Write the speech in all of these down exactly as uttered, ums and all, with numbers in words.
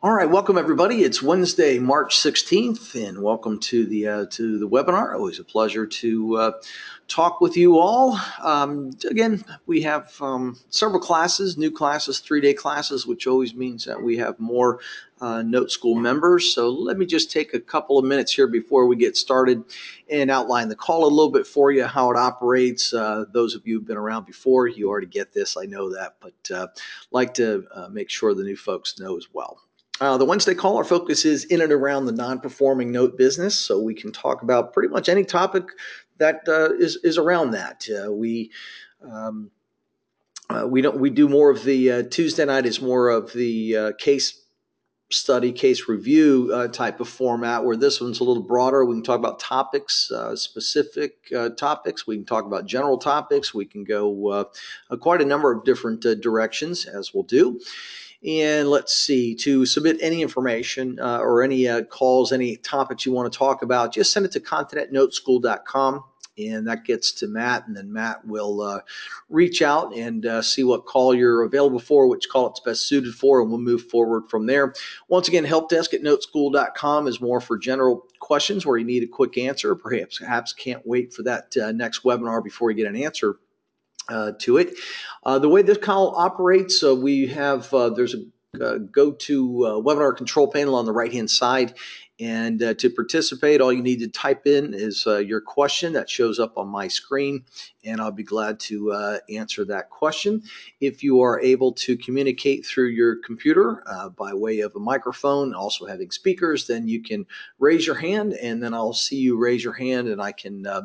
All right, welcome everybody. It's Wednesday, March sixteenth, and welcome to the uh, to the webinar. Always a pleasure to uh, talk with you all. Um, again, we have um, several classes, new classes, three-day classes, which always means that we have more uh, Note School members. So let me just take a couple of minutes here before we get started and outline the call a little bit for you, how it operates. Uh, those of you who've been around before, you already get this, I know that, but uh, like to uh, make sure the new folks know as well. Uh, the Wednesday call, our focus is in and around the non-performing note business, so we can talk about pretty much any topic that uh, is is around that. Uh, we um, uh, we don't we do more of the uh, Tuesday night is more of the uh, case study, case review uh, type of format, where this one's a little broader. We can talk about topics, uh, specific uh, topics. We can talk about general topics. We can go uh, uh, quite a number of different uh, directions, as we'll do. And let's see, to submit any information uh, or any uh, calls, any topics you want to talk about, just send it to content at note school dot com. And that gets to Matt, and then Matt will uh, reach out and uh, see what call you're available for, which call it's best suited for, and we'll move forward from there. Once again, help desk at note school dot com is more for general questions where you need a quick answer. Perhaps, perhaps can't wait for that uh, next webinar before you get an answer Uh, to it. Uh, the way this call operates, uh, we have, uh, there's a uh, go-to uh, webinar control panel on the right-hand side. And uh, to participate, all you need to type in is uh, your question that shows up on my screen, and I'll be glad to uh, answer that question. If you are able to communicate through your computer uh, by way of a microphone, also having speakers, then you can raise your hand, and then I'll see you raise your hand, and I can uh,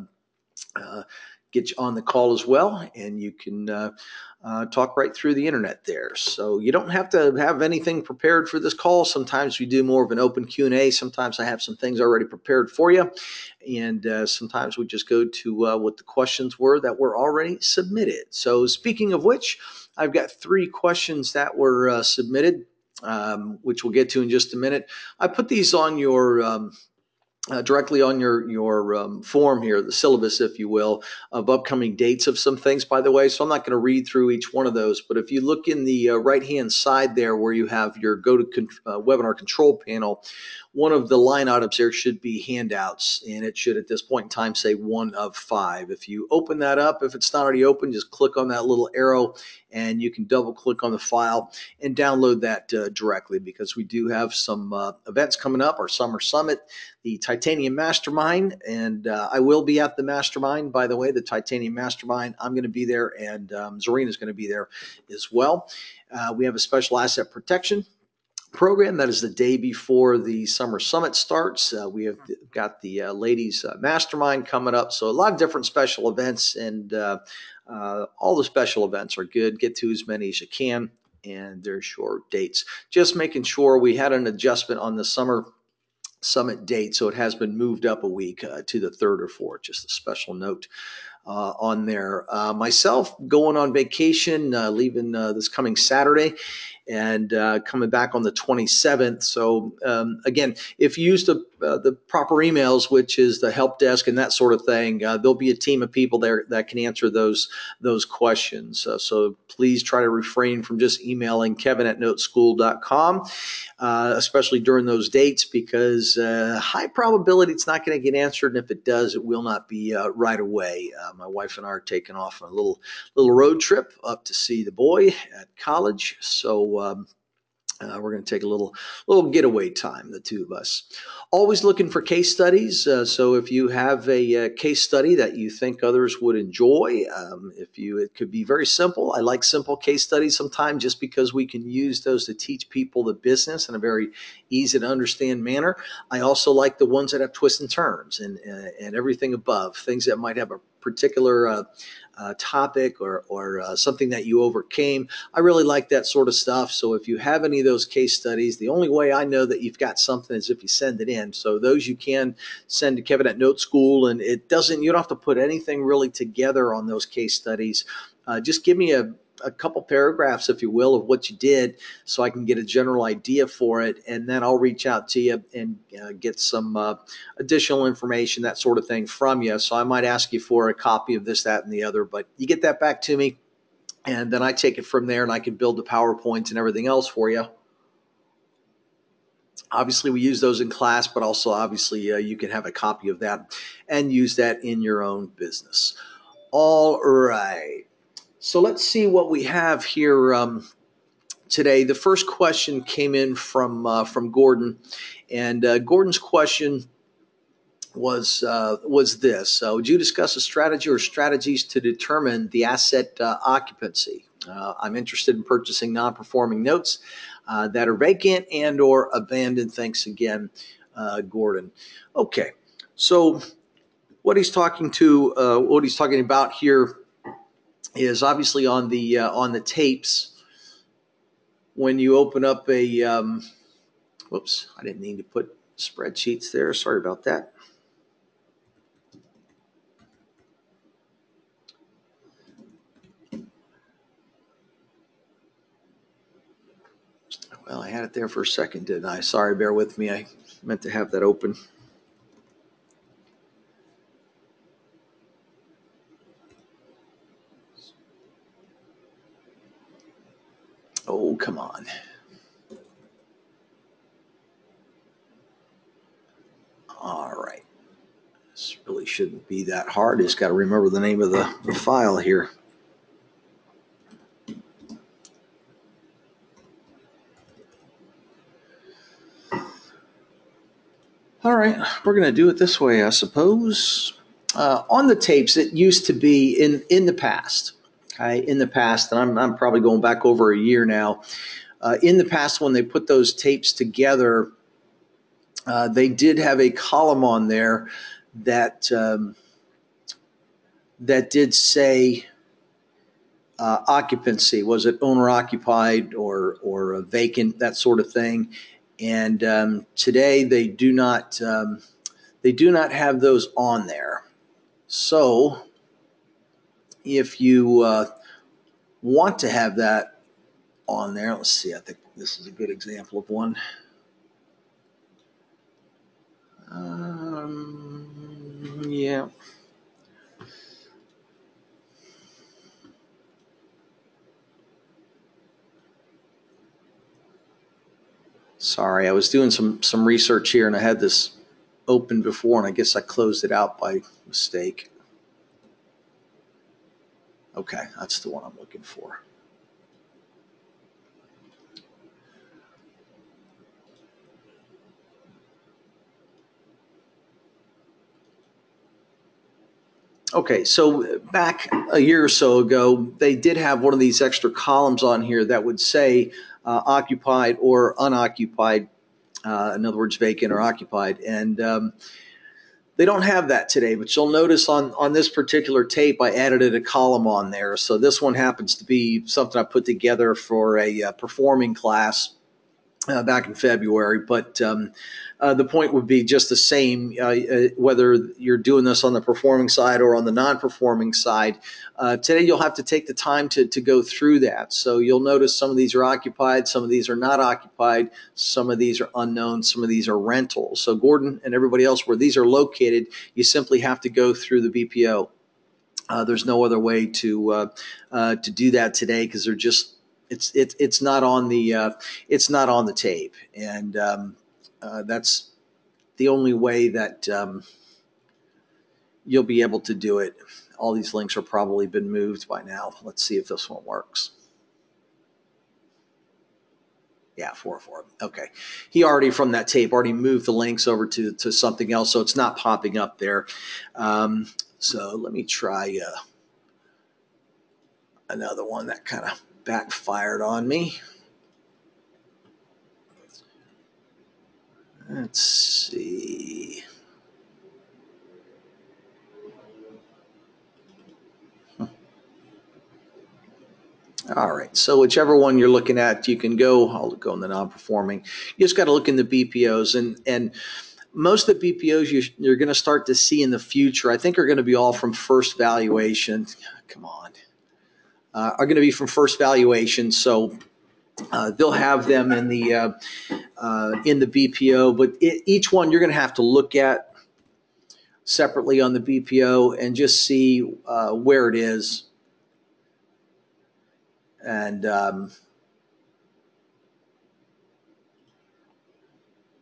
uh, get you on the call as well, and you can uh, uh, talk right through the internet there. So you don't have to have anything prepared for this call. Sometimes we do more of an open Q and A. Sometimes I have some things already prepared for you, and uh, sometimes we just go to uh, what the questions were that were already submitted. So speaking of which, I've got three questions that were uh, submitted, um, which we'll get to in just a minute. I put these on your um, Uh, directly on your your um, form here, the syllabus, if you will, of upcoming dates of some things, by the way. So I'm not going to read through each one of those, but if you look in the uh, right-hand side there where you have your go to con- uh, webinar control panel, one of the line items there should be handouts, and it should at this point in time say one of five. If you open that up, if it's not already open, just click on that little arrow and you can double click on the file and download that uh, directly, because we do have some uh, events coming up, our summer summit, the Titanium Mastermind, and uh, I will be at the Mastermind, by the way, the Titanium Mastermind. I'm going to be there, and um, Zarina is going to be there as well. Uh, we have a special asset protection program that is the day before the summer summit starts. Uh, we have got the uh, ladies uh, mastermind coming up, so a lot of different special events, and uh, uh, all the special events are good. Get to as many as you can, and they're short dates. Just making sure, we had an adjustment on the summer summit date, so it has been moved up a week uh, to the third or fourth. Just a special note uh, on there. Uh, myself going on vacation, uh, leaving uh, this coming Saturday, and uh, coming back on the twenty-seventh. So um, again, if you use the uh, the proper emails, which is the help desk and that sort of thing, uh, there'll be a team of people there that can answer those those questions. Uh, so please try to refrain from just emailing Kevin at note school dot com, uh, especially during those dates, because uh, high probability it's not going to get answered, and if it does, it will not be uh, right away. Uh, my wife and I are taking off on a little little road trip up to see the boy at college, so um, uh, we're going to take a little little getaway time, the two of us. Always looking for case studies. Uh, so if you have a, a case study that you think others would enjoy, um, if you, it could be very simple. I like simple case studies sometimes, just because we can use those to teach people the business in a very easy to understand manner. I also like the ones that have twists and turns, and uh, and everything above, things that might have a particular uh, uh, topic or, or uh, something that you overcame. I really like that sort of stuff. So if you have any of those case studies, the only way I know that you've got something is if you send it in. So those you can send to Kevin at Note School, and it doesn't, you don't have to put anything really together on those case studies. Uh, just give me a a couple paragraphs, if you will, of what you did, so I can get a general idea for it, and then I'll reach out to you and uh, get some uh, additional information, that sort of thing, from you. So I might ask you for a copy of this, that, and the other, but you get that back to me, and then I take it from there, and I can build the PowerPoints and everything else for you. Obviously, we use those in class, but also obviously uh, you can have a copy of that and use that in your own business. All right. So let's see what we have here um, today. The first question came in from uh, from Gordon, and uh, Gordon's question was uh, was this: uh, Would you discuss a strategy or strategies to determine the asset uh, occupancy? Uh, I'm interested in purchasing non-performing notes uh, that are vacant and or abandoned. Thanks again, uh, Gordon. Okay, so what he's talking to, uh, what he's talking about here is obviously on the uh, on the tapes. When you open up a, um, whoops, I didn't mean to put spreadsheets there. Sorry about that. Well, I had it there for a second, didn't I? Sorry, bear with me. I meant to have that open. Oh, come on. All right. This really shouldn't be that hard. Just got to remember the name of the, the file here. All right. We're going to do it this way, I suppose. Uh, on the tapes, it used to be in, in the past. Okay, in the past, and I'm, I'm probably going back over a year now. Uh, in the past, when they put those tapes together, uh, they did have a column on there that um, that did say uh, occupancy. Was it owner occupied or or a vacant, that sort of thing. And um, today they do not um, they do not have those on there. So if you uh, want to have that on there, let's see. I think this is a good example of one. Um, yeah. Sorry, I was doing some some research here and I had this open before and I guess I closed it out by mistake. Okay, that's the one I'm looking for. Okay, so back a year or so ago, they did have one of these extra columns on here that would say uh, occupied or unoccupied, uh, in other words, vacant or occupied. And um, they don't have that today, but you'll notice on, on this particular tape, I added a column on there. So this one happens to be something I put together for a uh, performing class Uh, back in February, but um, uh, the point would be just the same, uh, uh, whether you're doing this on the performing side or on the non-performing side. Uh, today, you'll have to take the time to, to go through that. So you'll notice some of these are occupied, some of these are not occupied, some of these are unknown, some of these are rentals. So Gordon and everybody else, where these are located, you simply have to go through the B P O. Uh, there's no other way to uh, uh, to do that today because they're just it's it's it's not on the uh, it's not on the tape, and um, uh, that's the only way that um, you'll be able to do it. All these links are probably been moved by now. Let's see if this one works. Yeah, four oh four. Okay, he already from that tape already moved the links over to to something else, so it's not popping up there. Um, so let me try. Uh, Another one that kind of backfired on me. Let's see. All right. So whichever one you're looking at, you can go. I'll go in the non-performing. You just got to look in the B P Os, and and most of the B P Os you, you're going to start to see in the future, I think, are going to be all from First Valuation. Come on, uh, are going to be from First Valuation. So uh, they'll have them in the uh, uh, in the B P O, but it, each one you're going to have to look at separately on the B P O and just see uh, where it is. And um,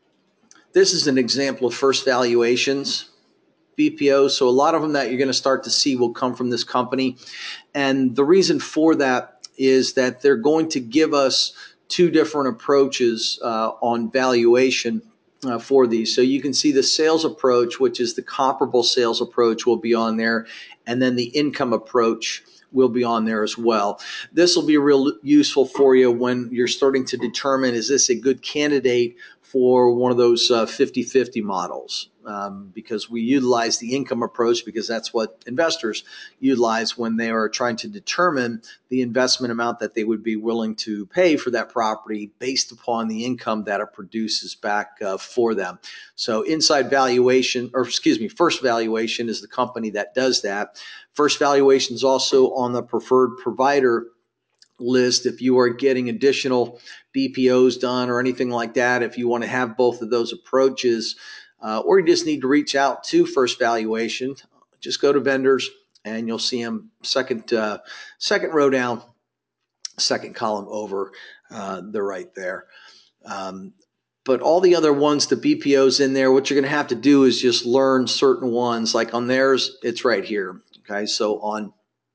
This is an example of first valuations, B P Os. So a lot of them that you're going to start to see will come from this company. And the reason for that is that they're going to give us two different approaches uh, on valuation uh, for these. So you can see the sales approach, which is the comparable sales approach, will be on there. And then the income approach will be on there as well. This will be real useful for you when you're starting to determine, is this a good candidate for one of those uh, fifty fifty models? Um, because we utilize the income approach because that's what investors utilize when they are trying to determine the investment amount that they would be willing to pay for that property based upon the income that it produces back uh, for them. So Inside Valuation, or excuse me, First Valuation is the company that does that. First Valuation is also on the preferred provider list if you are getting additional B P Os done or anything like that. If you want to have both of those approaches, uh, or you just need to reach out to First Valuation, just go to vendors and you'll see them second uh, second row down, second column over. Uh, they're right there. Um, but all the other ones, the B P Os in there, what you're going to have to do is just learn certain ones. Like on theirs, it's right here. Okay, so on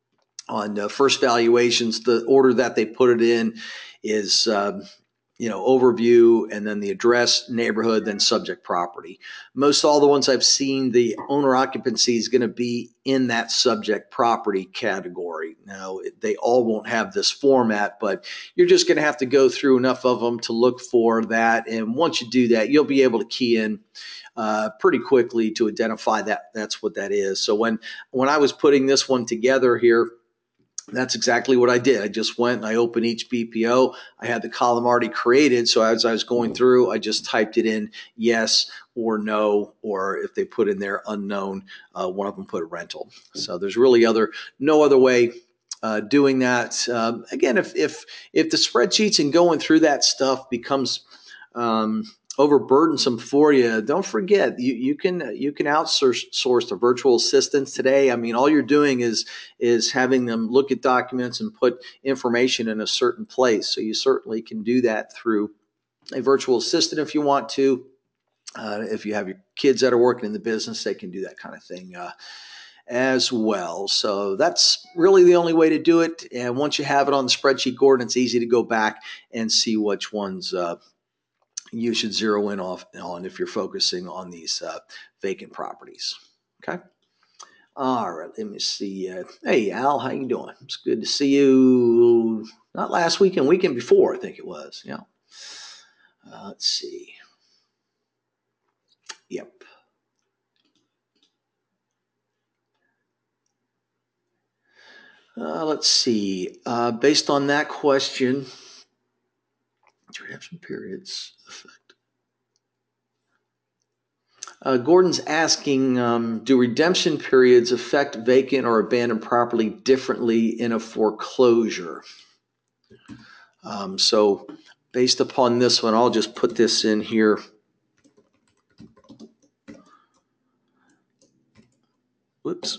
on uh, First Valuations, the order that they put it in is, uh, you know, overview, and then the address, neighborhood, then subject property. Most all the ones I've seen, the owner occupancy is going to be in that subject property category. Now, they all won't have this format, but you're just going to have to go through enough of them to look for that. And once you do that, you'll be able to key in uh, pretty quickly to identify that that's what that is. So when, when I was putting this one together here, that's exactly what I did. I just went and I opened each B P O. I had the column already created. So as I was going through, I just typed it in yes or no, or if they put in there unknown, uh, one of them put rental. So there's really other no other way uh, doing that. Um, again, if, if, if the spreadsheets and going through that stuff becomes um, overburdensome for you, don't forget you, you can you can outsource source the virtual assistants today. I mean, all you're doing is is having them look at documents and put information in a certain place. So you certainly can do that through a virtual assistant if you want to. Uh, if you have your kids that are working in the business, they can do that kind of thing uh, as well. So that's really the only way to do it. And once you have it on the spreadsheet, Gordon, it's easy to go back and see which ones uh, you should zero in off on if you're focusing on these uh, vacant properties. Okay. All right. Let me see. Uh, hey, Al, how you doing? It's good to see you. Not last weekend, weekend before, I think it was. Yeah. Uh, let's see. Yep. Uh, let's see. Uh, based on that question, redemption periods effect. Uh, Gordon's asking, um, do redemption periods affect vacant or abandoned property differently in a foreclosure? Um, so based upon this one, I'll just put this in here. Whoops.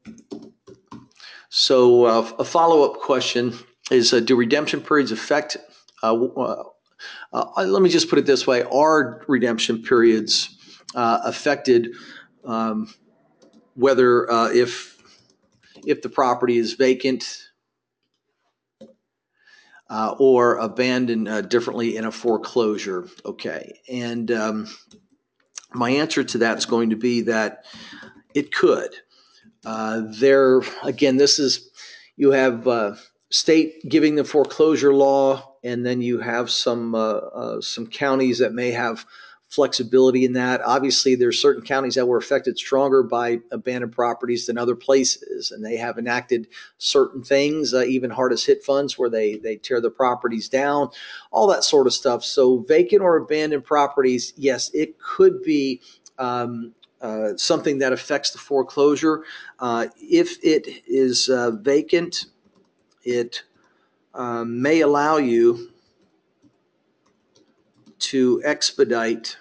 So uh, a follow-up question is, uh, do redemption periods affect, uh, uh, uh, let me just put it this way, are redemption periods uh, affected um, whether uh, if, if the property is vacant uh, or abandoned uh, differently in a foreclosure? Okay, and um, my answer to that is going to be that it could. Uh, there, again, this is, you have uh, state giving the foreclosure law, and then you have some uh, uh, some counties that may have flexibility in that. Obviously, there's certain counties that were affected stronger by abandoned properties than other places, and they have enacted certain things, uh, even hardest hit funds, where they they tear the properties down, all that sort of stuff. So vacant or abandoned properties, yes, it could be Um, Uh, something that affects the foreclosure. Uh, if it is uh, vacant, it uh, may allow you to expedite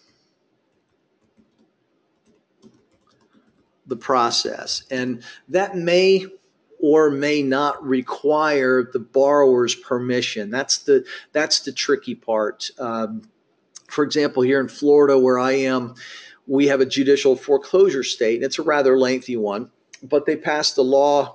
the process. And that may or may not require the borrower's permission. That's the, that's the tricky part. Um, For example, here in Florida, where I am, we have a judicial foreclosure state, and it's a rather lengthy one, but they passed a law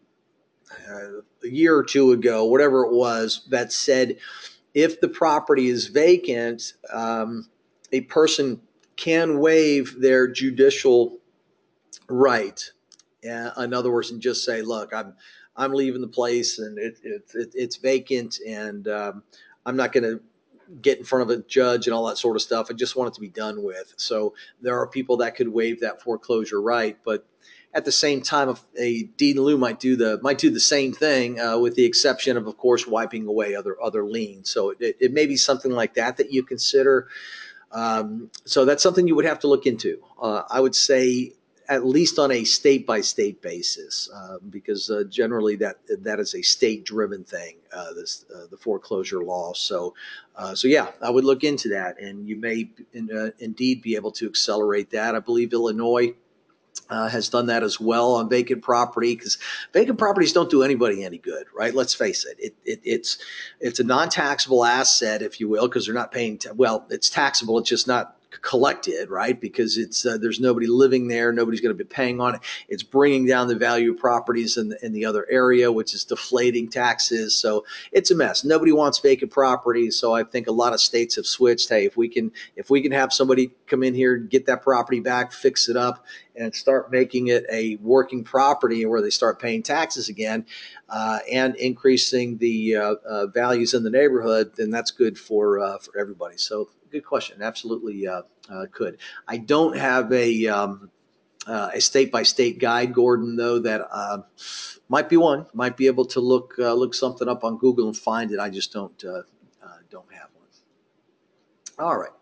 uh, a year or two ago, whatever it was, that said if the property is vacant, um, a person can waive their judicial right. Uh, in other words, and just say, "Look, I'm I'm leaving the place, and it, it, it it's vacant, and um, I'm not going to get in front of a judge and all that sort of stuff. I just want it to be done with." So there are people that could waive that foreclosure right, but at the same time, a deed in lieu might do the might do the same thing, uh, with the exception of, of course, wiping away other other liens. So it, it may be something like that that you consider. Um, so that's something you would have to look into. Uh, I would say at least on a state by state basis, uh, because uh, generally that that is a state driven thing. Uh, this uh, the foreclosure law. So, uh, so yeah, I would look into that, and you may in, uh, indeed be able to accelerate that. I believe Illinois Uh, has done that as well on vacant property, because vacant properties don't do anybody any good, right? Let's face it. It, it it's it's a non-taxable asset, if you will, because they're not paying. Ta- well, it's taxable. It's just not collected, right? Because it's uh, there's nobody living there. Nobody's going to be paying on it. It's bringing down the value of properties in the, in the other area, which is deflating taxes. So it's a mess. Nobody wants vacant properties. So I think a lot of states have switched. Hey, if we can if we can have somebody come in here, get that property back, fix it up, and start making it a working property where they start paying taxes again, uh, and increasing the uh, uh, values in the neighborhood, then that's good for uh, for everybody. So good question. Absolutely uh, uh, could. I don't have a um, uh, a state by state guide, Gordon, though, that uh, might be one. Might be able to look uh, look something up on Google and find it. I just don't uh, uh, don't have one. All right.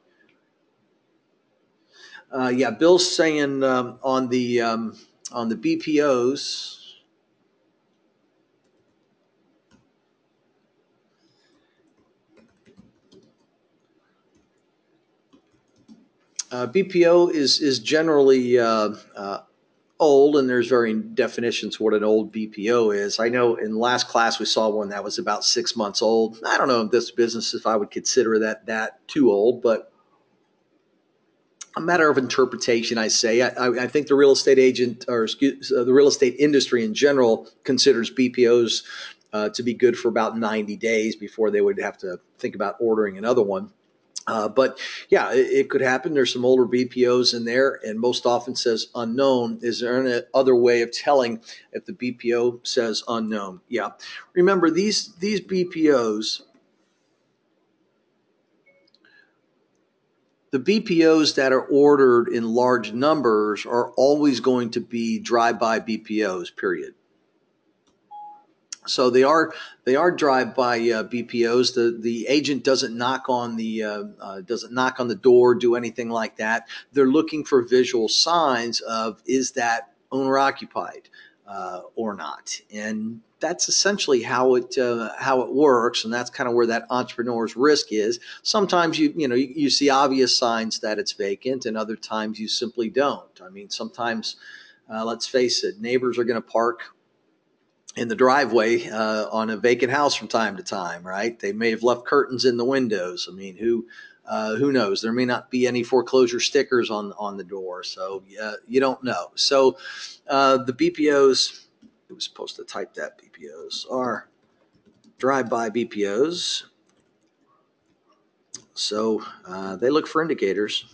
Uh, yeah, Bill's saying um, on the um, on the B P Os. Uh, B P O is is generally uh, uh, old, and there's varying definitions what an old B P O is. I know in last class we saw one that was about six months old. I don't know if this business if I would consider that that too old, but a matter of interpretation, I say. I, I think the real estate agent or excuse, uh, the real estate industry in general considers B P Os uh, to be good for about ninety days before they would have to think about ordering another one. Uh, but yeah, it, it could happen. There's some older B P Os in there, and most often says unknown. Is there any other way of telling if the B P O says unknown? Yeah. Remember, these these B P Os, the B P Os that are ordered in large numbers are always going to be drive-by B P Os, period. So they are they are drive-by uh, B P Os. The the agent doesn't knock on the uh, uh, doesn't knock on the door, do anything like that. They're looking for visual signs of is that owner occupied uh, or not, and that's essentially how it uh, how it works. And that's kind of where that entrepreneur's risk is. Sometimes you you know you, you see obvious signs that it's vacant, and other times you simply don't. I mean, sometimes uh, let's face it, neighbors are going to park in the driveway uh, on a vacant house from time to time, right? They may have left curtains in the windows. I mean, who uh, who knows? There may not be any foreclosure stickers on on the door, so uh, you don't know. So uh, the B P Os, it was supposed to type that B P Os are drive-by B P Os. So uh, they look for indicators,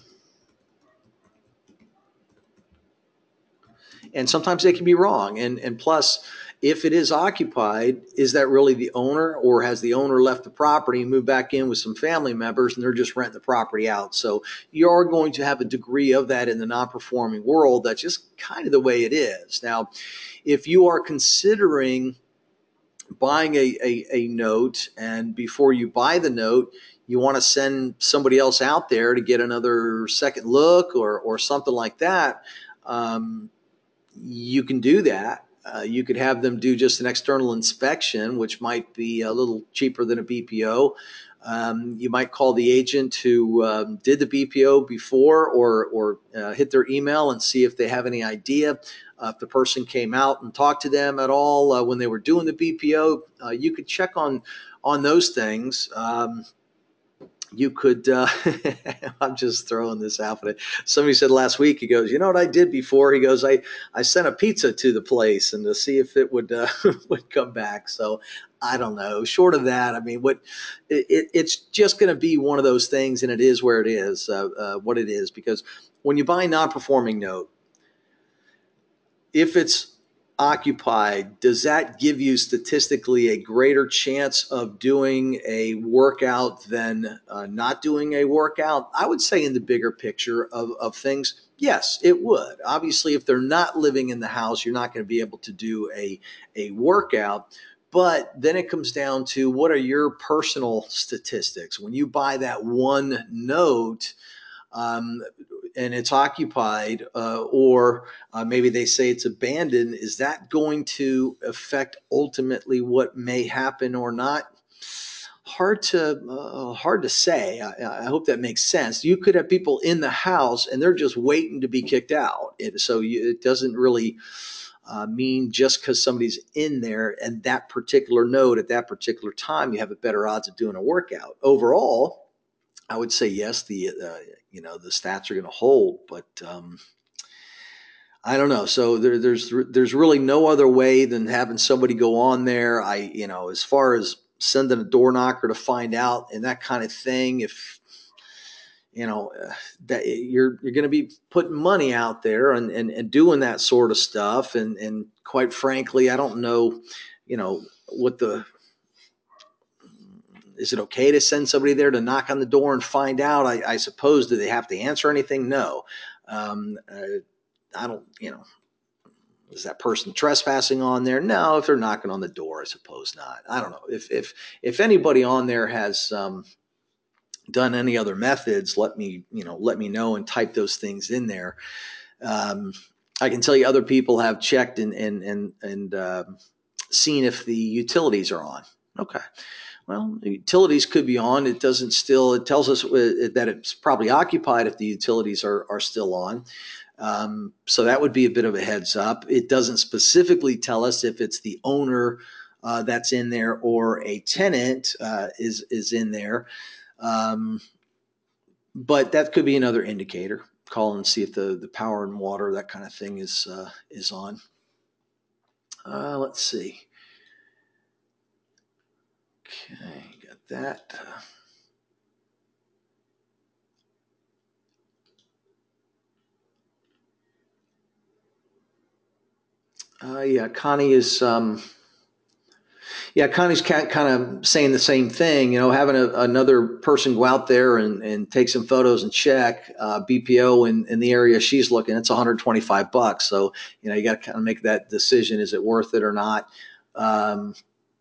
and sometimes they can be wrong. And and plus, if it is occupied, is that really the owner, or has the owner left the property and moved back in with some family members and they're just renting the property out? So you are going to have a degree of that in the non-performing world. That's just kind of the way it is. Now, if you are considering buying a, a, a note, and before you buy the note, you want to send somebody else out there to get another second look or, or something like that, um, you can do that. Uh, you could have them do just an external inspection, which might be a little cheaper than a B P O. Um, you might call the agent who um, did the B P O before, or or uh, hit their email and see if they have any idea uh, if the person came out and talked to them at all uh, when they were doing the B P O. Uh, you could check on on those things. Um, you could, uh, I'm just throwing this out, but somebody said last week, he goes, you know what I did before? He goes, I, I sent a pizza to the place and to see if it would, uh, would come back. So I don't know. Short of that, I mean, what it, it, it's just going to be one of those things, and it is where it is, uh, uh, what it is, because when you buy a non-performing note, if it's occupied, does that give you statistically a greater chance of doing a workout than uh, not doing a workout? I would say in the bigger picture of, of things, yes, it would. Obviously, if they're not living in the house, you're not going to be able to do a, a workout. But then it comes down to, what are your personal statistics? When you buy that one note, um, and it's occupied, uh, or uh, maybe they say it's abandoned, is that going to affect ultimately what may happen or not? Hard to uh, hard to say. I, I hope that makes sense. You could have people in the house and they're just waiting to be kicked out. It, so you, it doesn't really uh, mean just because somebody's in there and that particular node at that particular time, you have a better odds of doing a workout. Overall, I would say yes. The uh, you know the stats are going to hold, but um, I don't know. So there, there's there's really no other way than having somebody go on there. I you know as far as sending a door knocker to find out and that kind of thing. If you know uh, that you're you're going to be putting money out there and, and and doing that sort of stuff, and and quite frankly, I don't know, you know what the is it okay to send somebody there to knock on the door and find out? I, I suppose, do they have to answer anything? No. Um, uh, I don't, you know, is that person trespassing on there? No. If they're knocking on the door, I suppose not. I don't know. If if if anybody on there has um, done any other methods, let me you know let me know and type those things in there. Um, I can tell you other people have checked and and and and uh, seen if the utilities are on. Okay. Well, the utilities could be on. It doesn't still, it tells us that it's probably occupied if the utilities are, are still on. Um, so that would be a bit of a heads up. It doesn't specifically tell us if it's the owner uh, that's in there or a tenant uh, is, is in there. Um, but that could be another indicator. Call and see if the, the power and water, that kind of thing is, uh, is on. Uh, let's see. Okay, got that. Uh, yeah, Connie is. Um, yeah, Connie's kind of saying the same thing. You know, having a, another person go out there and, and take some photos and check uh, B P O in, in the area she's looking. It's one hundred twenty-five bucks. So you know, you got to kind of make that decision: is it worth it or not? Um,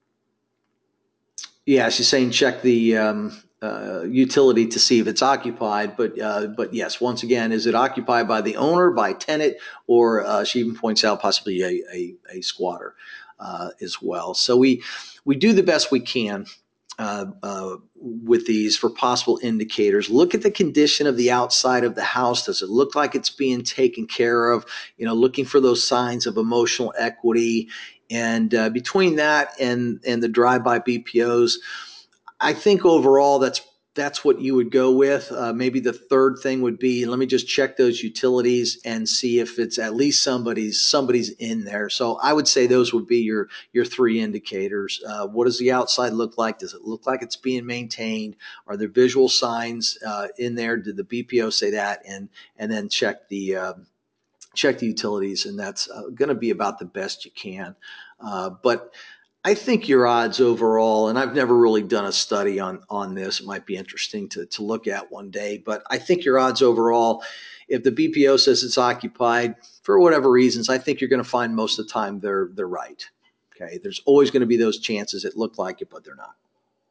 yeah, she's saying check the um, uh, utility to see if it's occupied. But uh, but yes, once again, is it occupied by the owner, by tenant, or uh, she even points out possibly a, a, a squatter uh, as well. So we we do the best we can uh, uh, with these for possible indicators. Look at the condition of the outside of the house. Does it look like it's being taken care of? You know, looking for those signs of emotional equity. And uh, between that and and the drive-by B P Os, I think overall that's that's what you would go with. Uh, maybe the third thing would be, let me just check those utilities and see if it's at least somebody's somebody's in there. So I would say those would be your your three indicators. Uh, what does the outside look like? Does it look like it's being maintained? Are there visual signs uh, in there? Did the B P O say that? And and then check the uh, check the utilities, and that's uh, going to be about the best you can. Uh, but I think your odds overall, and I've never really done a study on on this. It might be interesting to to look at one day, but I think your odds overall, if the B P O says it's occupied for whatever reasons, I think you're going to find most of the time they're they're right. Okay, there's always going to be those chances it look like it, but they're not.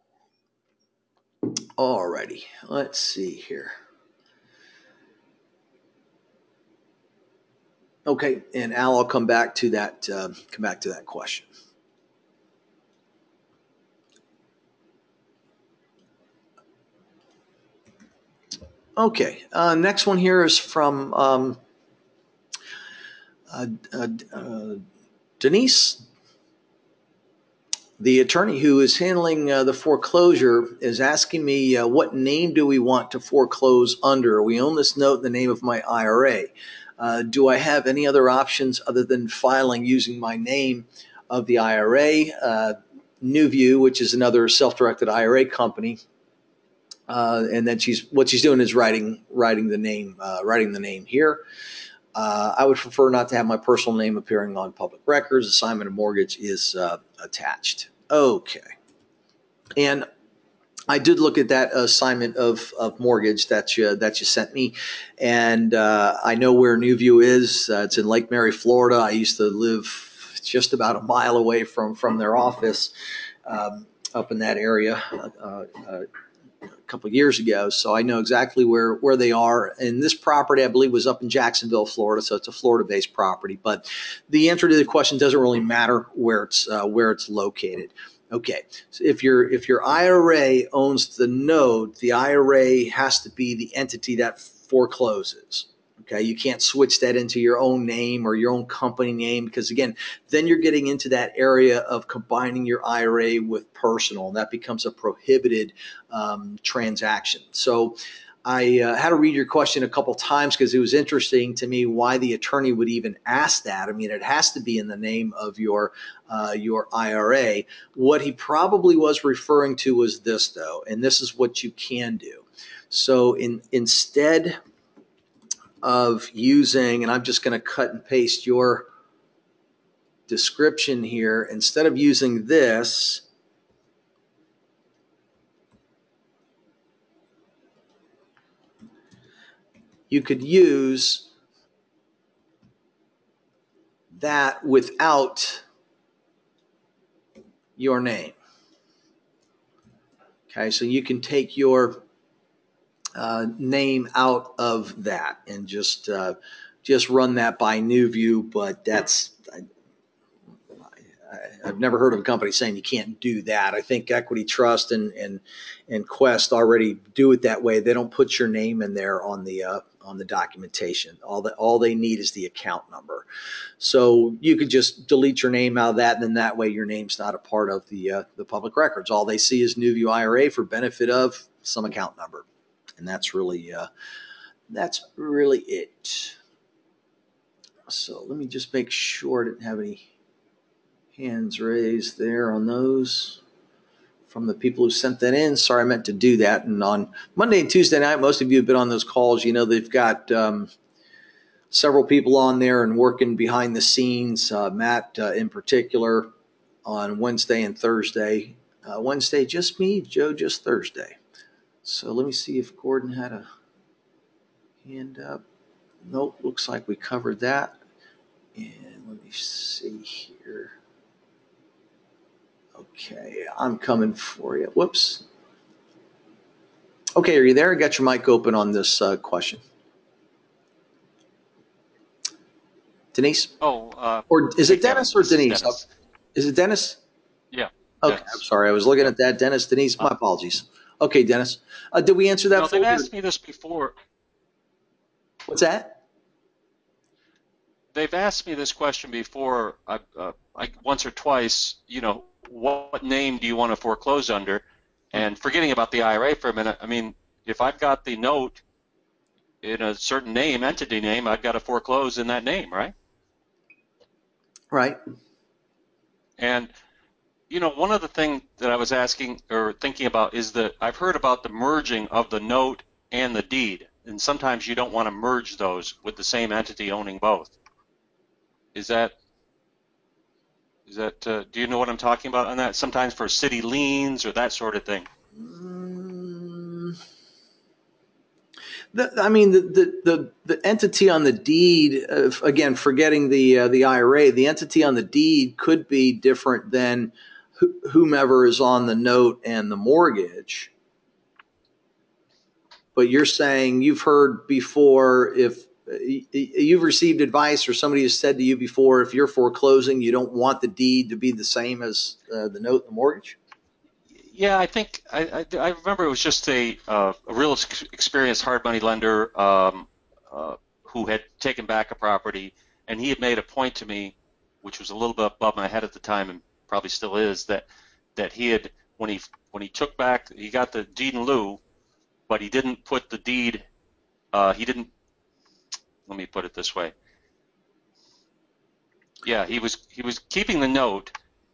Alrighty, let's see here. Okay, and Al, I'll come back to that. Uh, come back to that question. Okay, uh, next one here is from um, uh, uh, uh, Denise. the attorney who is handling uh, the foreclosure is asking me uh, what name do we want to foreclose under. We own this note in the name of my I R A. Uh, do I have any other options other than filing using my name of the I R A? Uh, NewView, which is another self-directed I R A company, uh, and then she's what she's doing is writing writing the name uh, writing the name here. Uh, I would prefer not to have my personal name appearing on public records. Assignment of mortgage is uh, attached. Okay. And I did look at that assignment of, of mortgage that you, that you sent me, and uh, I know where NewView is. Uh, it's in Lake Mary, Florida. I used to live just about a mile away from, from their office um, up in that area. Uh, uh, a couple of years ago, so I know exactly where where they are. And this property, I believe, was up in Jacksonville, Florida, so it's a Florida-based property. But the answer to the question doesn't really matter where it's uh, where it's located. Okay, so if your if your I R A owns the note, the I R A has to be the entity that forecloses. Okay, you can't switch that into your own name or your own company name, because again, then you're getting into that area of combining your I R A with personal, and that becomes a prohibited um, transaction. So I uh, had to read your question a couple times because it was interesting to me why the attorney would even ask that. I mean, it has to be in the name of your uh, your I R A. What he probably was referring to was this, though, and this is what you can do. So in instead of using, and I'm just going to cut and paste your description here, instead of using this, you could use that without your name. Okay, so you can take your uh, name out of that and just uh, just run that by NewView, but that's I, I've never heard of a company saying you can't do that. I think Equity Trust and and and Quest already do it that way. They don't put your name in there on the uh, on the documentation. All that all they need is the account number. So you could just delete your name out of that, and then that way your name's not a part of the uh, the public records. All they see is NewView I R A for benefit of some account number, and that's really uh, that's really it. So let me just make sure I didn't have any hands raised there on those from the people who sent that in. Sorry, I meant to do that. And on Monday and Tuesday night, most of you have been on those calls. You know, they've got um, several people on there and working behind the scenes. Uh, Matt, uh, in particular, on Wednesday and Thursday. Uh, Wednesday, just me. Joe, just Thursday. So let me see if Gordon had a hand up. Nope, looks like we covered that. And let me see here. Okay, I'm coming for you. Whoops. Okay, are you there? I got your mic open on this uh, question. Denise? Oh, uh, Or is hey, it Dennis Kevin, or this is Denise? Dennis. Is it Dennis? Yeah, Okay, I'm Dennis. sorry. I was looking Yeah. at that. Dennis, Denise, Uh, my apologies. Okay, Dennis. Uh, did we answer that no, they've for you? asked me this before. What's that? They've asked me this question before, I, uh, like once or twice. You know, what name do you want to foreclose under? And forgetting about the I R A for a minute, I mean, if I've got the note in a certain name, entity name, I've got to foreclose in that name, right? Right. And you know, one of the things that I was asking or thinking about is that I've heard about the merging of the note and the deed, and sometimes you don't want to merge those with the same entity owning both. Is that is that uh, do you know what I'm talking about on that? Sometimes for city liens or that sort of thing. Mm, the, I mean, the, the, the, the entity on the deed, uh, again, forgetting the, uh, the I R A, the entity on the deed could be different than wh- whomever is on the note and the mortgage. But you're saying you've heard before, if uh, you've received advice or somebody has said to you before, if you're foreclosing, you don't want the deed to be the same as uh, the note and the mortgage? Yeah, I think I, I, I remember it was just a uh, a real ex- experienced hard money lender um, uh, who had taken back a property, and he had made a point to me, which was a little bit above my head at the time, and probably still is, that that he had when he when he took back he got the deed in lieu, but he didn't put the deed. Uh, he didn't. Let me put it this way. Yeah, he was he was keeping the note.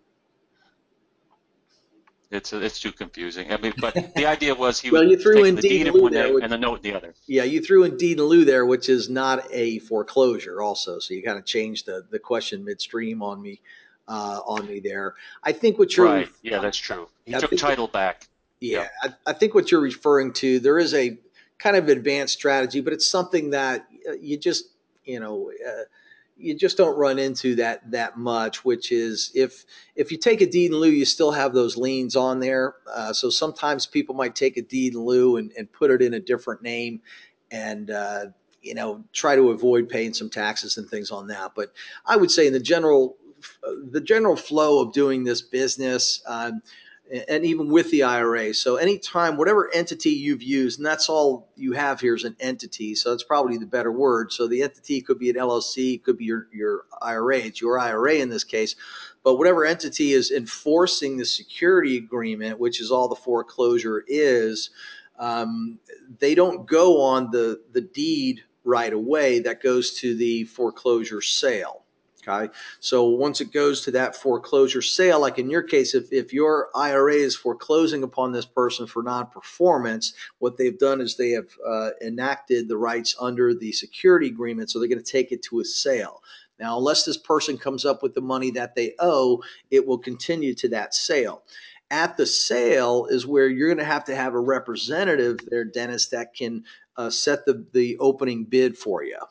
It's it's too confusing. I mean, but the idea was he Well, was you threw taking in the deed deed in in lieu one there, name which, and the note in the other. yeah, you threw in deed in lieu there, which is not a foreclosure also. So you kind of changed the, the question midstream on me, uh, on me there. I think what you're, Right. Yeah, that's true. He I took think, title back. yeah, Yep. I, I think what you're referring to, there is a kind of advanced strategy, but it's something that uh, you just, you know, uh, you just don't run into that that much. Which is if if you take a deed in lieu, you still have those liens on there. Uh, so sometimes people might take a deed in lieu and, and put it in a different name, and uh, you know try to avoid paying some taxes and things on that. But I would say in the general the general flow of doing this business. Um, and even with the I R A. So anytime, whatever entity you've used, and that's all you have here is an entity. So that's probably the better word. So the entity could be an L L C, could be your, your I R A. It's your I R A in this case. But whatever entity is enforcing the security agreement, which is all the foreclosure is, um, they don't go on the, the deed right away. That goes to the foreclosure sale. Okay. So once it goes to that foreclosure sale, like in your case, if, if your I R A is foreclosing upon this person for non-performance, what they've done is they have uh, enacted the rights under the security agreement. So they're going to take it to a sale. Now, unless this person comes up with the money that they owe, it will continue to that sale. At the sale is where you're going to have to have a representative there, Dennis, that can uh, set the, the opening bid for you.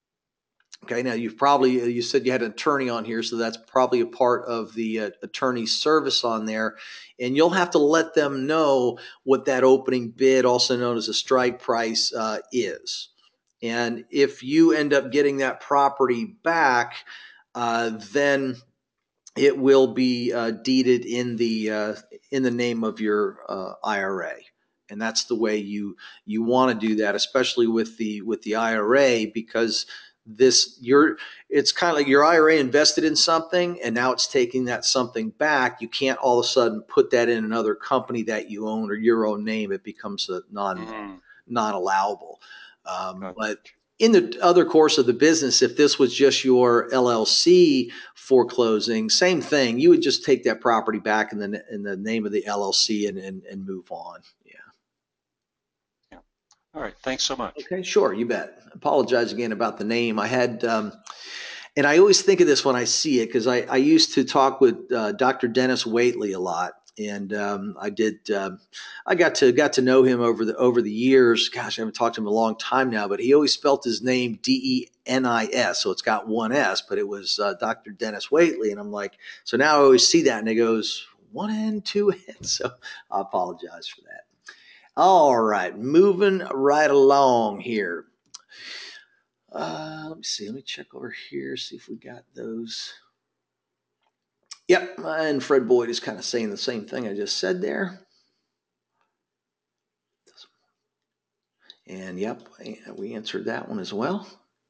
Okay, now you've probably, you said you had an attorney on here, so that's probably a part of the uh, attorney service on there. And you'll have to let them know what that opening bid, also known as a strike price, uh, is. And if you end up getting that property back, uh, then it will be uh, deeded in the uh, in the name of your uh, I R A. And that's the way you you want to do that, especially with the with the I R A, because this you're it's kind of like your I R A invested in something and now it's taking that something back. You can't all of a sudden put that in another company that you own or your own name. It becomes a non Mm-hmm. non allowable. Um, Gotcha. but in the other course of the business, if this was just your L L C foreclosing, same thing. You would just take that property back in the in the name of the L L C and and, and move on. Yeah. Yeah. All right. Thanks so much. Okay, sure, you bet. Apologize again about the name. I had, um, and I always think of this when I see it because I, I used to talk with uh, Doctor Dennis Waitley a lot, and um, I did. Um, I got to got to know him over the over the years. Gosh, I haven't talked to him in a long time now, but he always spelt his name D E N I S, so it's got one S, but it was uh, Doctor Dennis Waitley, and I'm like, so now I always see that, and it goes one N, two N. So I apologize for that. All right, moving right along here. Uh, let me see. Let me check over here, see if we got those. Yep, and Fred Boyd is kind of saying the same thing I just said there. And yep, we answered that one as well.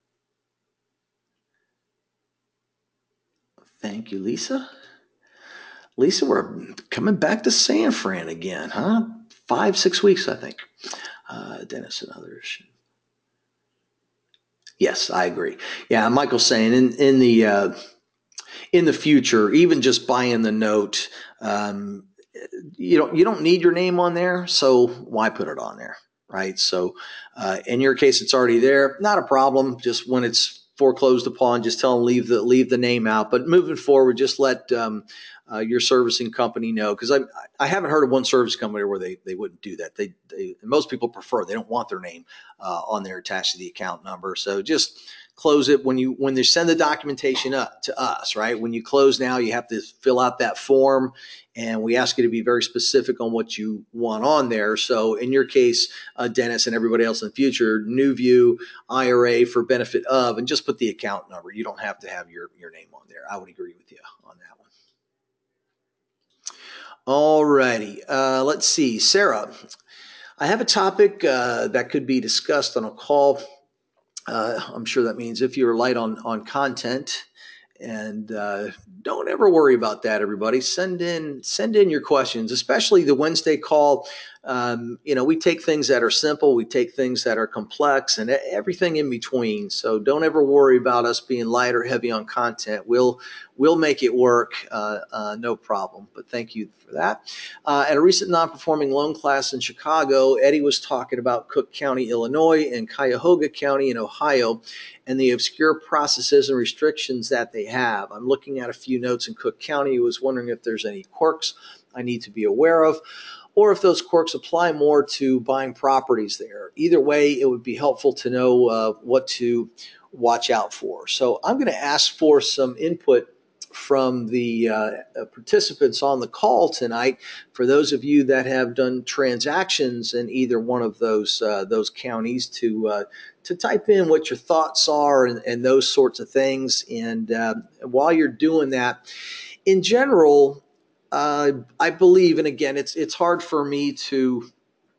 Thank you, Lisa. Lisa, we're coming back to San Fran again, huh? Five, six weeks, I think. Uh, Dennis and others. Yes, I agree. Yeah, Michael's saying in in the uh, in the future, even just buying the note, um, you don't you don't need your name on there, so why put it on there, right? So uh, in your case, it's already there, not a problem. Just when it's foreclosed upon, just tell them leave the leave the name out. But moving forward, just let um, uh, your servicing company know, because I I haven't heard of one service company where they they wouldn't do that. They, they most people prefer, they don't want their name uh, on there attached to the account number. So just close it when you when they send the documentation up to us, right? When you close now, you have to fill out that form, and we ask you to be very specific on what you want on there. So in your case, uh, Dennis, and everybody else in the future, New View I R A for benefit of, and just put the account number. You don't have to have your your name on there. I would agree with you on that one. All righty. Uh, let's see, Sarah. I have a topic uh, that could be discussed on a call. Uh, I'm sure that means if you're light on on content and uh, don't ever worry about that, everybody. Send in send in your questions, especially the Wednesday call. Um, you know, we take things that are simple, we take things that are complex, and everything in between. So don't ever worry about us being light or heavy on content. We'll we'll make it work, uh, uh, no problem. But thank you for that. Uh, at a recent non-performing loan class in Chicago, Eddie was talking about Cook County, Illinois, and Cuyahoga County in Ohio, and the obscure processes and restrictions that they have. I'm looking at a few notes in Cook County. I was wondering if there's any quirks I need to be aware of, or if those quirks apply more to buying properties there. Either way, it would be helpful to know uh, what to watch out for. So I'm going to ask for some input from the uh, participants on the call tonight. For those of you that have done transactions in either one of those uh, those counties, to uh, to type in what your thoughts are and, and those sorts of things. And uh, while you're doing that, in general, uh, I believe, and again, it's it's hard for me to.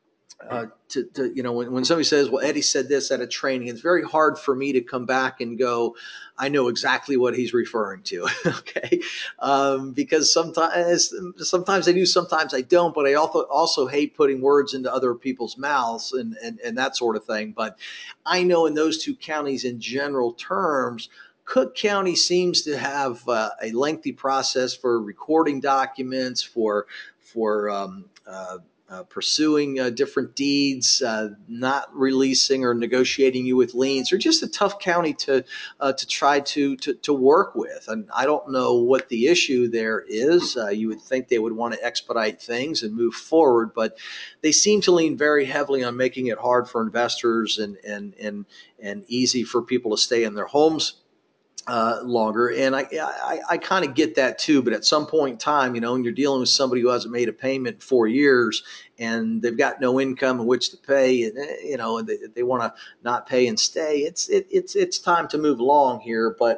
Uh, to, to you know when, when somebody says, well, Eddie said this at a training, it's very hard for me to come back and go, I know exactly what he's referring to. Okay. Um, because sometimes sometimes I do, sometimes I don't, but I also also hate putting words into other people's mouths and, and and that sort of thing. But I know in those two counties, in general terms, Cook County seems to have uh, a lengthy process for recording documents, for for um, uh, Uh, pursuing uh, different deeds, uh, not releasing or negotiating you with liens, or just a tough county to uh, to try to, to to work with. And I don't know what the issue there is. Uh, you would think they would want to expedite things and move forward, but they seem to lean very heavily on making it hard for investors and and and and easy for people to stay in their homes Uh, longer. And I, I, I kind of get that too. But at some point in time, you know, when you're dealing with somebody who hasn't made a payment in four years and they've got no income in which to pay, and you know, they, they want to not pay and stay, it's it, it's it's time to move along here. But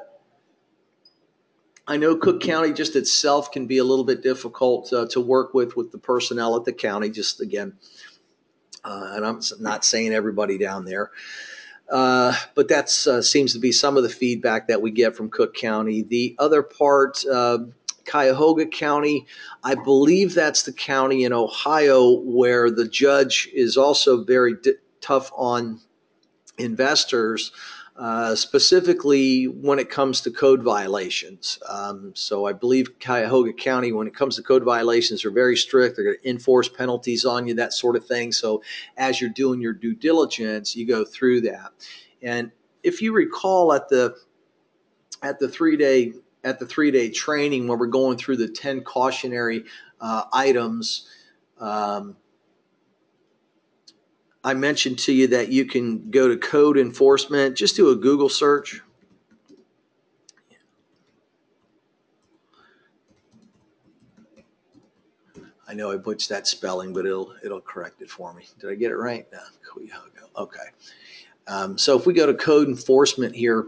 I know Cook County just itself can be a little bit difficult uh, to work with with the personnel at the county. Just again, uh, and I'm not saying everybody down there. Uh, but that uh, seems to be some of the feedback that we get from Cook County. The other part, uh, Cuyahoga County, I believe that's the county in Ohio where the judge is also very d- tough on investors, uh, specifically when it comes to code violations. Um, so I believe Cuyahoga County, when it comes to code violations, are very strict. They're going to enforce penalties on you, that sort of thing. So as you're doing your due diligence, you go through that. And if you recall at the at the three day at the three day training when we're going through the ten cautionary uh, items. Um, I mentioned to you that you can go to code enforcement, just do a Google search. I know I butchered that spelling, but it'll it'll correct it for me. Did I get it right? No, Cuyahoga. Okay. Um, so if we go to code enforcement here,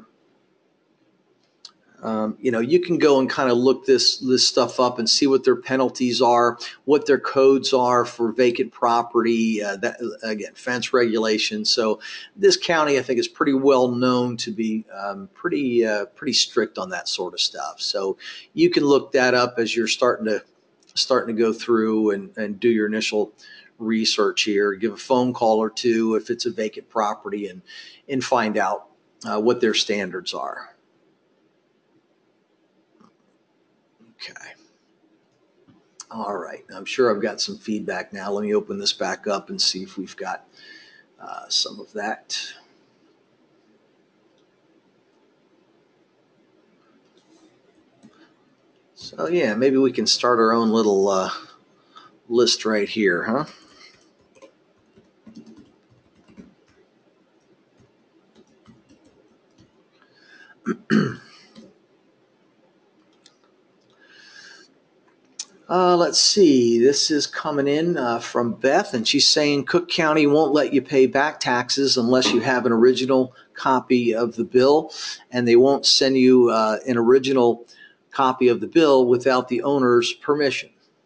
Um, you know, you can go and kind of look this this stuff up and see what their penalties are, what their codes are for vacant property, uh, that again, fence regulations. So this county, I think, is pretty well known to be um, pretty uh, pretty strict on that sort of stuff. So you can look that up as you're starting to starting to go through and, and do your initial research here. Give a phone call or two if it's a vacant property and and find out uh, what their standards are. Okay. All right. I'm sure I've got some feedback now. Let me open this back up and see if we've got uh, some of that. So yeah, maybe we can start our own little uh, list right here, huh? Uh, let's see. This is coming in uh, from Beth, and she's saying Cook County won't let you pay back taxes unless you have an original copy of the bill, and they won't send you uh, an original copy of the bill without the owner's permission.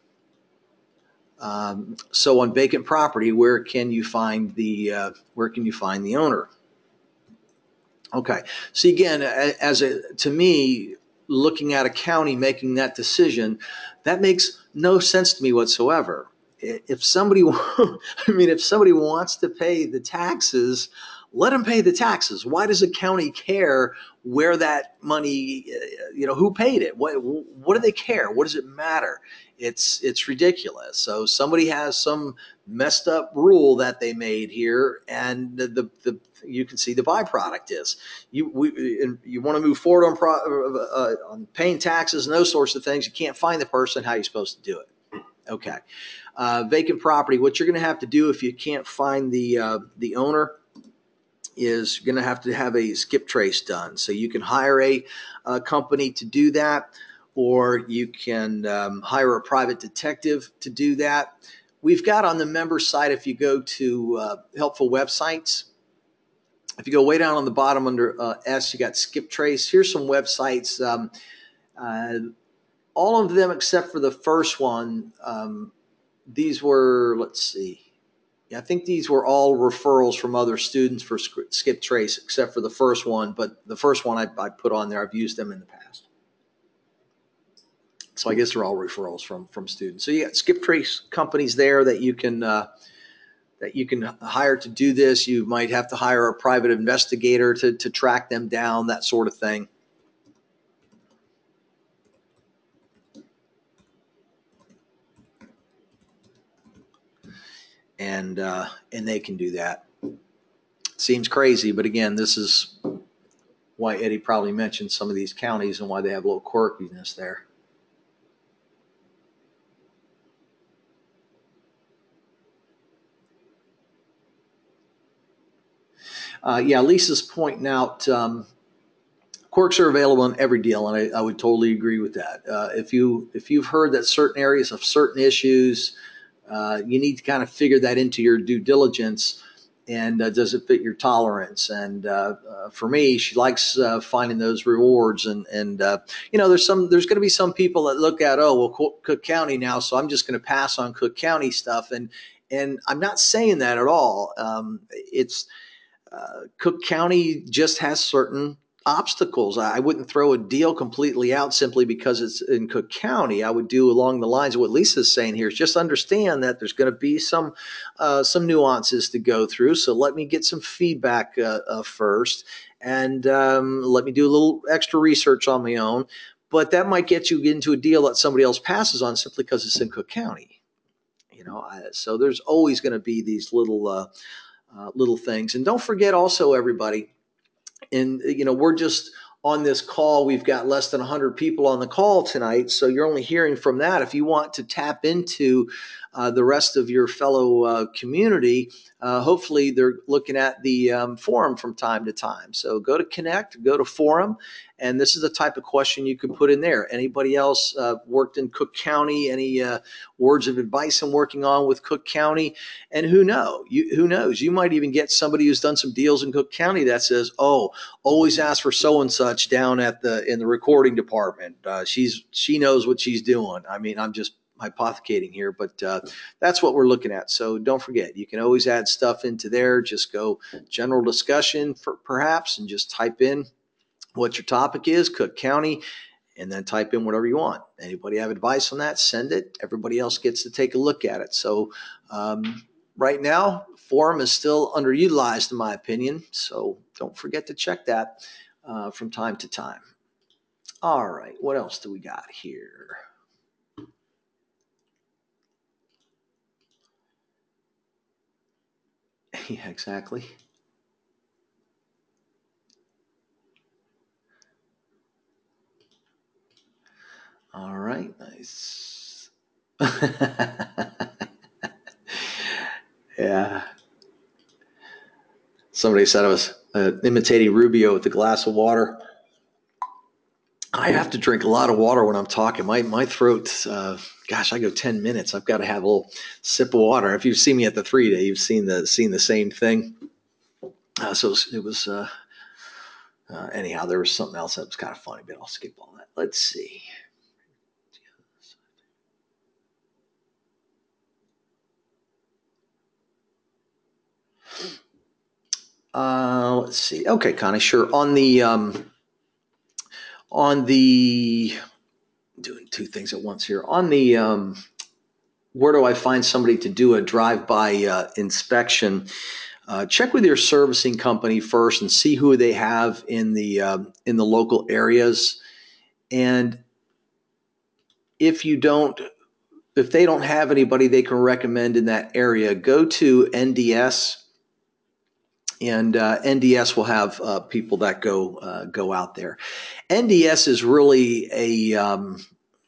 Um, so on vacant property, where can you find the uh, where can you find the owner? Okay. So again, as a to me. looking at a county making that decision, that makes no sense to me whatsoever. If somebody, I mean, if somebody wants to pay the taxes, let them pay the taxes. Why does a county care where that money, you know, who paid it? What, what do they care? What does it matter? It's, it's ridiculous. So somebody has some messed up rule that they made here, and the, the, the you can see the byproduct is you, we, you want to move forward on, pro, uh, on paying taxes and those sorts of things. You can't find the person. How are you supposed to do it? Okay. Uh, vacant property, what you're going to have to do if you can't find the, uh, the owner is you're going to have to have a skip trace done. So you can hire a, a company to do that, or you can um, hire a private detective to do that. We've got on the member site, if you go to uh, helpful websites, if you go way down on the bottom under uh, S, you got skip trace. Here's some websites. Um, uh, all of them except for the first one. Um, these were, let's see. Yeah, I think these were all referrals from other students for skip trace, except for the first one. But the first one I, I put on there, I've used them in the past. So I guess they're all referrals from from students. So you got skip trace companies there that you can uh, that you can hire to do this. You might have to hire a private investigator to to track them down, that sort of thing. And uh, and they can do that. Seems crazy, but again, this is why Eddie probably mentioned some of these counties and why they have a little quirkiness there. Uh, yeah, Lisa's pointing out um, quirks are available in every deal, and I, I would totally agree with that. Uh, if you if you've heard that certain areas of certain issues, uh, you need to kind of figure that into your due diligence. And uh, does it fit your tolerance? And uh, uh, for me, she likes uh, finding those rewards. And and uh, you know, there's some there's going to be some people that look at, oh well, Cook County now, so I'm just going to pass on Cook County stuff. And and I'm not saying that at all. Um, it's uh, Cook County just has certain obstacles. I wouldn't throw a deal completely out simply because it's in Cook County. I would do along the lines of what Lisa's saying here is just understand that there's going to be some uh, some nuances to go through. So let me get some feedback uh, uh, first, and um, let me do a little extra research on my own. But that might get you into a deal that somebody else passes on simply because it's in Cook County. You know, I, so there's always going to be these little uh, uh, little things. And don't forget also, everybody, and you know, we're just on this call, we've got less than one hundred people on the call tonight, so you're only hearing from that. If you want to tap into uh, the rest of your fellow uh, community, uh, hopefully they're looking at the um, forum from time to time. So go to Connect, go to Forum, and this is the type of question you can put in there. Anybody else uh, worked in Cook County? Any uh, words of advice I'm working on with Cook County? And who know? You, who knows? You might even get somebody who's done some deals in Cook County that says, "Oh, always ask for so and such down at the in the recording department. Uh, she's she knows what she's doing." I mean, I'm just hypothecating here, but uh, that's what we're looking at. So don't forget, you can always add stuff into there. Just go general discussion for perhaps, and just type in what your topic is, Cook County, and then type in whatever you want. Anybody have advice on that? Send it. Everybody else gets to take a look at it. So um, right now, Forum is still underutilized, in my opinion. So don't forget to check that uh, from time to time. All right, what else do we got here? Yeah, exactly. All right, nice. Yeah. Somebody said I was uh, imitating Rubio with a glass of water. I have to drink a lot of water when I'm talking. My my throat, uh, gosh, I go ten minutes. I've got to have a little sip of water. If you've seen me at the three day, you've seen the seen the same thing. Uh, so it was, it was uh, uh, anyhow, there was something else that was kind of funny, but I'll skip all that. Let's see. Uh, let's see. Okay, Connie, sure. On the um, on the, doing two things at once here, on the, um, where do I find somebody to do a drive-by uh, inspection? Uh, check with your servicing company first and see who they have in the um, in the local areas. And if you don't, if they don't have anybody they can recommend in that area, go to N D S, and uh, N D S will have uh, people that go uh, go out there. N D S is really a um,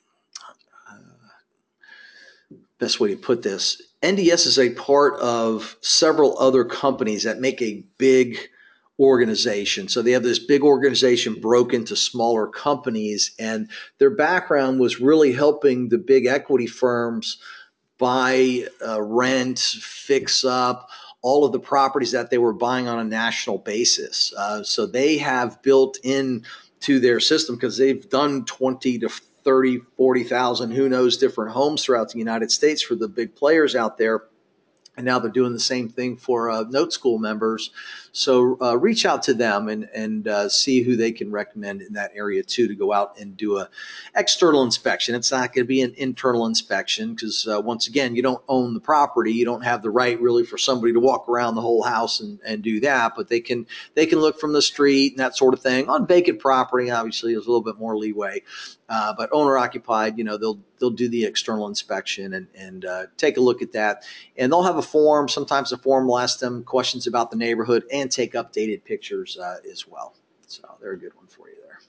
best way to put this. N D S is a part of several other companies that make a big organization. So they have this big organization broken into smaller companies, and their background was really helping the big equity firms buy, uh, rent, fix up all of the properties that they were buying on a national basis. Uh, so they have built in to their system, because they've done twenty to thirty, forty thousand, who knows, different homes throughout the United States for the big players out there. And now they're doing the same thing for uh, Note School members. So uh, reach out to them and, and uh, see who they can recommend in that area too, to go out and do a external inspection. It's not going to be an internal inspection, because uh, once again, you don't own the property. You don't have the right really for somebody to walk around the whole house and, and do that. But they can they can look from the street and that sort of thing. On vacant property, obviously, there's a little bit more leeway. Uh, but owner occupied, you know, they'll they'll do the external inspection and and uh, take a look at that. And they'll have a form. Sometimes the form will ask them questions about the neighborhood and take updated pictures uh, as well. So they're a good one for you there.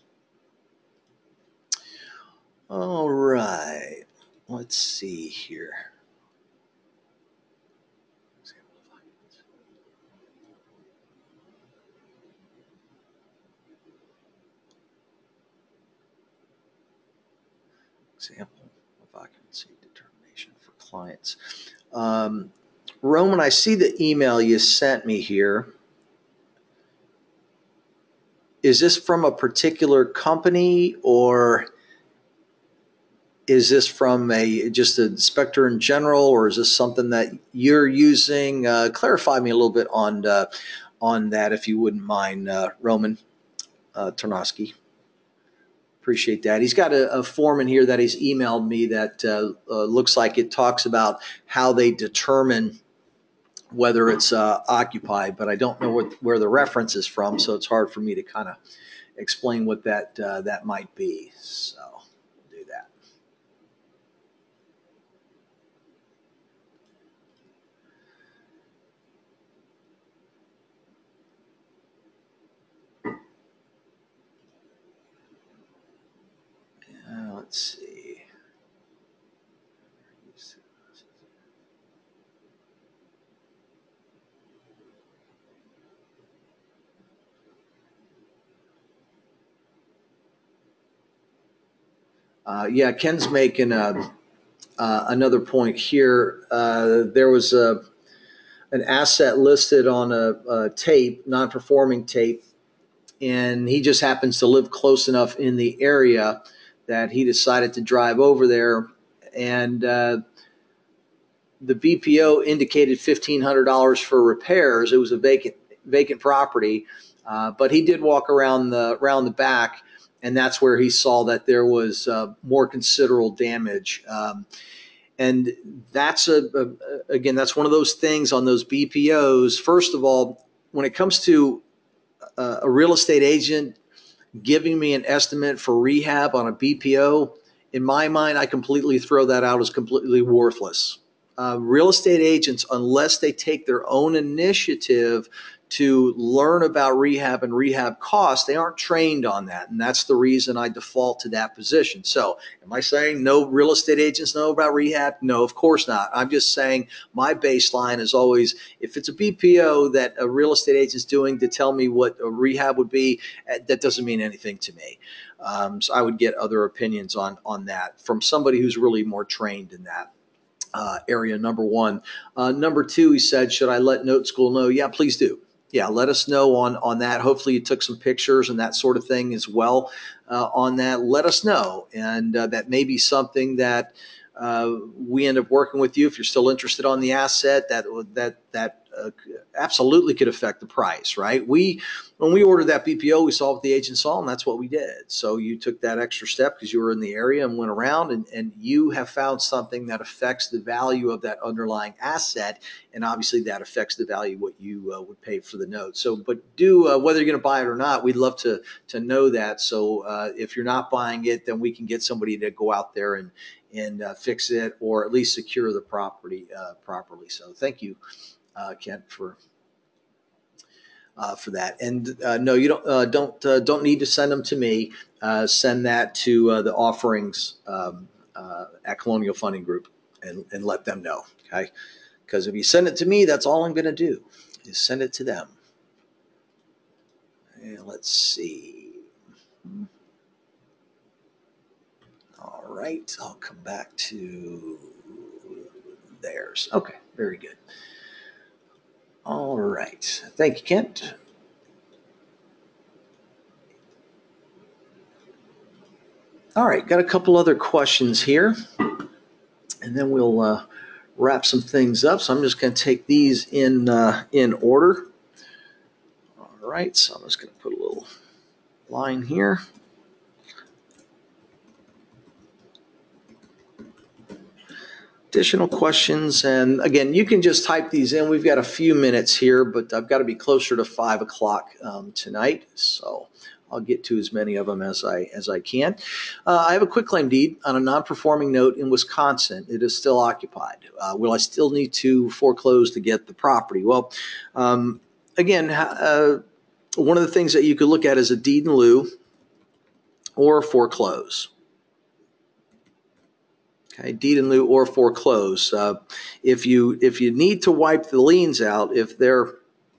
All right, let's see here. Example of occupancy determination for clients. Um, Roman, I see the email you sent me here. Is this from a particular company, or is this from a just a inspector in general, or is this something that you're using? Uh, clarify me a little bit on uh, on that, if you wouldn't mind, uh, Roman uh, Tarnowski. Appreciate that. He's got a, a form in here that he's emailed me that uh, uh, looks like it talks about how they determine whether it's uh, occupied, but I don't know what, where the reference is from, so it's hard for me to kind of explain what that uh, that might be. So we'll do that. Uh, let's see. Uh, yeah, Ken's making a, uh, another point here. Uh, there was a, an asset listed on a, a tape, non-performing tape, and he just happens to live close enough in the area that he decided to drive over there. And uh, the B P O indicated fifteen hundred dollars for repairs. It was a vacant vacant property, uh, but he did walk around the around the back, and that's where he saw that there was uh, more considerable damage. Um, and that's a, a again, that's one of those things on those B P Os. First of all, when it comes to a, a real estate agent giving me an estimate for rehab on a B P O, in my mind, I completely throw that out as completely worthless. Uh, real estate agents, unless they take their own initiative to learn about rehab and rehab costs, they aren't trained on that. And that's the reason I default to that position. So am I saying no real estate agents know about rehab? No, of course not. I'm just saying my baseline is always, if it's a B P O that a real estate agent is doing to tell me what a rehab would be, that doesn't mean anything to me. Um, so I would get other opinions on, on that from somebody who's really more trained in that. Uh, area, number one. Uh, number two, he said, should I let Note School know? Yeah, please do. Yeah, let us know on, on that. Hopefully you took some pictures and that sort of thing as well uh, on that. Let us know. And uh, that may be something that uh, we end up working with you if you're still interested on the asset. That that that uh, absolutely could affect the price, right? We, when we ordered that B P O, we saw what the agent saw, and that's what we did. So you took that extra step because you were in the area and went around, and, and you have found something that affects the value of that underlying asset, and obviously that affects the value of what you uh, would pay for the note. So, but do uh, whether you're going to buy it or not, we'd love to to know that. So uh, if you're not buying it, then we can get somebody to go out there and and uh, fix it, or at least secure the property uh, properly. So thank you, uh, Kent, for uh, for that. And uh, no, you don't uh, don't uh, don't need to send them to me. Uh, send that to uh, the offerings um, uh, at Colonial Funding Group, and, and let them know. Okay, because if you send it to me, that's all I'm going to do is send it to them. And let's see. All right, I'll come back to theirs. Okay, very good. All right, thank you, Kent. All right, got a couple other questions here, and then we'll uh, wrap some things up. So I'm just going to take these in uh, in order. All right, so I'm just going to put a little line here. Additional questions, and again, you can just type these in. We've got a few minutes here, but I've got to be closer to five o'clock um, tonight, so I'll get to as many of them as I as I can. Uh, I have a quitclaim deed on a non-performing note in Wisconsin. It is still occupied. Uh, will I still need to foreclose to get the property? Well, um, again, uh, one of the things that you could look at is a deed in lieu or foreclose. Okay, deed in lieu or foreclose. Uh, if you if you need to wipe the liens out, if there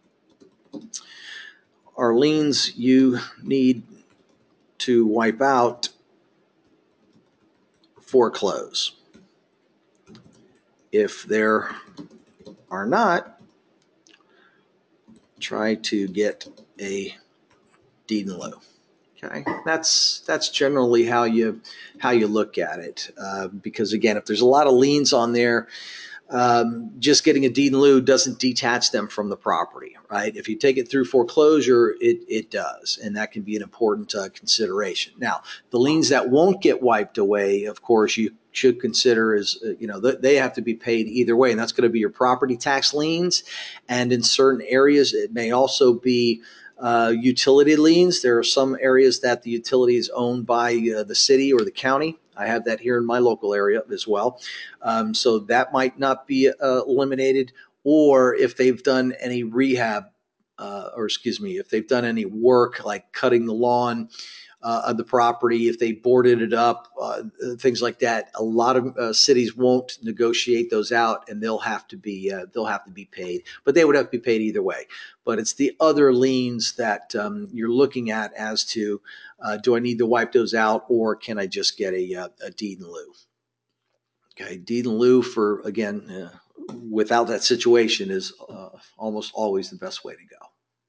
are liens you need to wipe out, foreclose. If there are not, try to get a deed in lieu. Okay, that's that's generally how you how you look at it. Uh, because again, if there's a lot of liens on there, um, just getting a deed in lieu doesn't detach them from the property, right? If you take it through foreclosure, it it does, and that can be an important uh, consideration. Now, the liens that won't get wiped away, of course, you should consider is, uh, you know, th- they have to be paid either way, and that's going to be your property tax liens, and in certain areas, it may also be Uh, utility liens. There are some areas that the utility is owned by uh, the city or the county. I have that here in my local area as well. Um, so that might not be uh, eliminated. Or if they've done any rehab, uh, or excuse me, if they've done any work like cutting the lawn uh, of the property, if they boarded it up, uh, things like that, a lot of uh, cities won't negotiate those out, and they'll have to be uh, they'll have to be paid. But they would have to be paid either way. But it's the other liens that um, you're looking at as to uh, do I need to wipe those out, or can I just get a, a deed in lieu? Okay, deed in lieu for, again, uh, without that situation is uh, almost always the best way to go.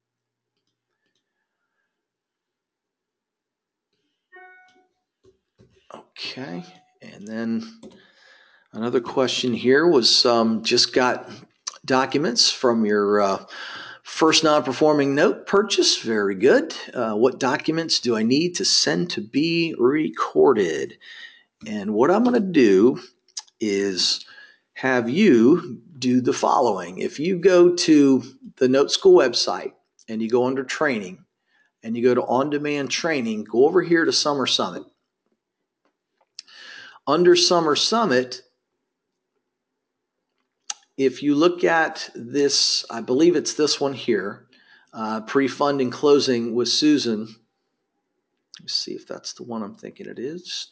Okay, and then another question here was um, just got documents from your uh, first non-performing note purchase. Very good. Uh, what documents do I need to send to be recorded? And what I'm going to do is have you do the following. If you go to the Note School website and you go under training and you go to on-demand training, go over here to Summer Summit. Under Summer Summit, if you look at this, I believe it's this one here, uh, pre-funding closing with Susan. Let's see if that's the one I'm thinking it is.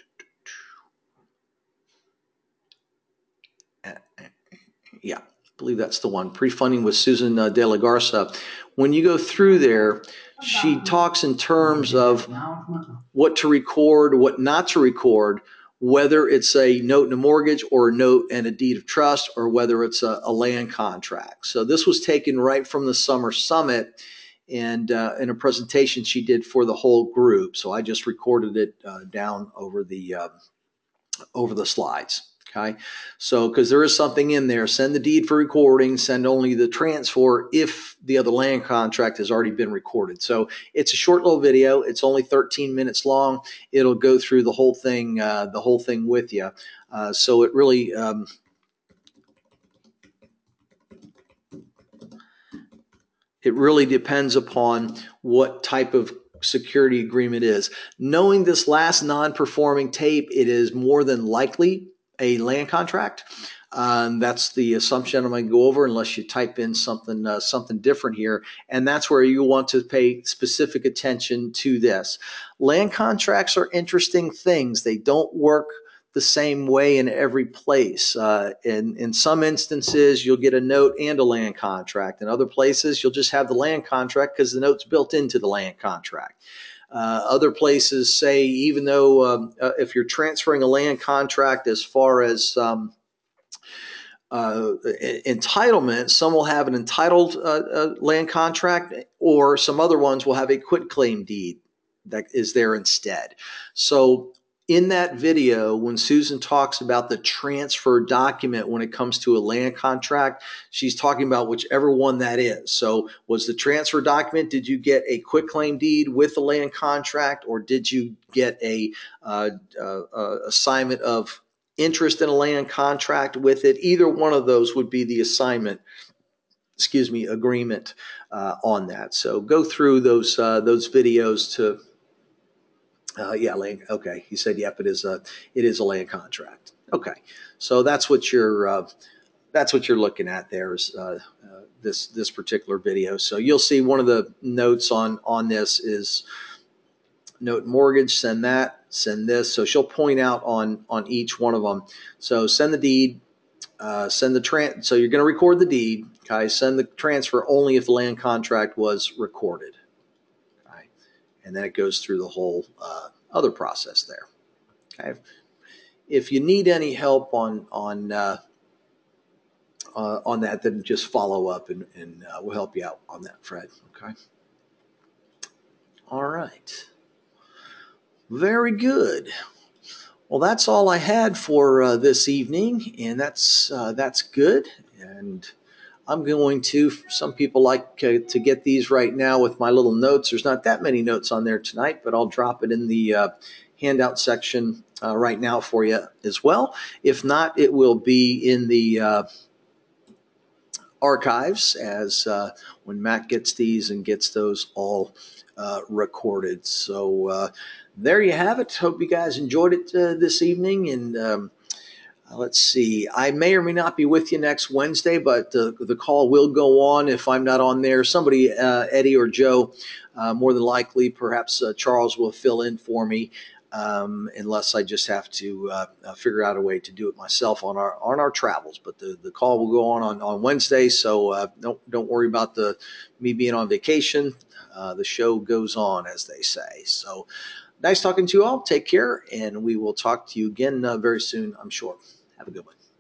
Yeah, I believe that's the one. Pre-funding with Susan uh, De La Garza. When you go through there, she talks in terms of what to record, what not to record, whether it's a note and a mortgage or a note and a deed of trust, or whether it's a, a land contract. So this was taken right from the Summer Summit, and uh, in a presentation she did for the whole group. So I just recorded it uh, down over the uh, over the slides. Okay, so because there is something in there, send the deed for recording, send only the transfer if the other land contract has already been recorded. So it's a short little video. It's only thirteen minutes long. It'll go through the whole thing, uh, the whole thing with you. Uh, so it really, um, it really depends upon what type of security agreement is. Knowing this last non-performing tape, it is more than likely a land contract. Um, that's the assumption I'm going to go over, unless you type in something uh, something different here. And that's where you want to pay specific attention to this. Land contracts are interesting things. They don't work the same way in every place. Uh, in, in some instances, you'll get a note and a land contract. In other places, you'll just have the land contract because the note's built into the land contract. Uh, other places say, even though um, uh, if you're transferring a land contract as far as um, uh, entitlement, some will have an entitled uh, uh, land contract, or some other ones will have a quitclaim deed that is there instead. So in that video, when Susan talks about the transfer document when it comes to a land contract, she's talking about whichever one that is. So was the transfer document, did you get a quitclaim deed with the land contract, or did you get a uh, uh, uh, assignment of interest in a land contract with it? Either one of those would be the assignment, excuse me, agreement uh, on that. So go through those uh, those videos to Uh, yeah, land. Okay, he said, "Yep, it is a it is a land contract." Okay, so that's what you're uh, that's what you're looking at there is uh, uh, this this particular video. So you'll see one of the notes on on this is note mortgage. Send that. Send this. So she'll point out on on each one of them. So send the deed. Uh, send the tran. So you're going to record the deed. Okay, send the transfer only if the land contract was recorded. Okay, and then it goes through the whole uh, other process there. Okay. If you need any help on on uh, uh, on that, then just follow up, and, and uh, we'll help you out on that, Fred. Okay. All right. Very good. Well, that's all I had for uh, this evening, and that's uh, that's good. And I'm going to. Some people like uh, to get these right now with my little notes. There's not that many notes on there tonight, but I'll drop it in the uh, handout section uh, right now for you as well. If not, it will be in the uh, archives as uh, when Matt gets these and gets those all uh, recorded. So uh, there you have it. Hope you guys enjoyed it uh, this evening. And um, let's see, I may or may not be with you next Wednesday, but uh, the call will go on if I'm not on there. Somebody, uh, Eddie or Joe, uh, more than likely, perhaps uh, Charles will fill in for me. Um, unless I just have to uh, uh, figure out a way to do it myself on our on our travels. But the, the call will go on on, on Wednesday, so uh, don't don't worry about the me being on vacation. Uh, the show goes on, as they say. So nice talking to you all. Take care, and we will talk to you again uh, very soon, I'm sure. Have a good one.